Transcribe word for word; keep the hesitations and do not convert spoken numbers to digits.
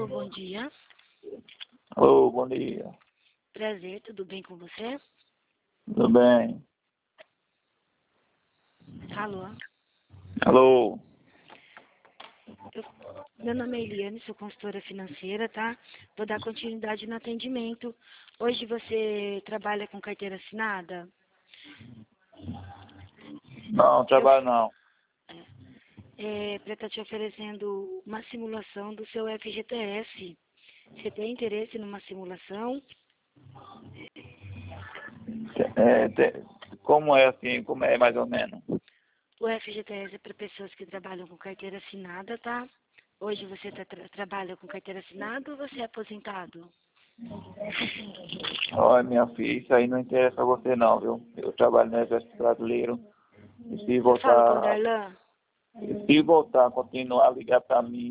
Alô, bom dia. Alô, bom dia. Prazer, tudo bem com você? Tudo bem? Alô. Alô. Eu, meu nome é Eliane, sou consultora financeira, tá? Vou dar continuidade no atendimento. Hoje você trabalha com carteira assinada? Não, trabalho não. É, para estar te oferecendo uma simulação do seu F G T S. Você tem interesse numa simulação? É, te- como é assim, como é mais ou menos? O F G T S é para pessoas que trabalham com carteira assinada, tá? Hoje você tá tra trabalha com carteira assinada ou você é aposentado? Olha, minha filha, isso aí não interessa a você não, viu? Eu trabalho no Exército Brasileiro. E se Eu falo com o voltar, Darlan? se voltar, continuar a ligar para mim,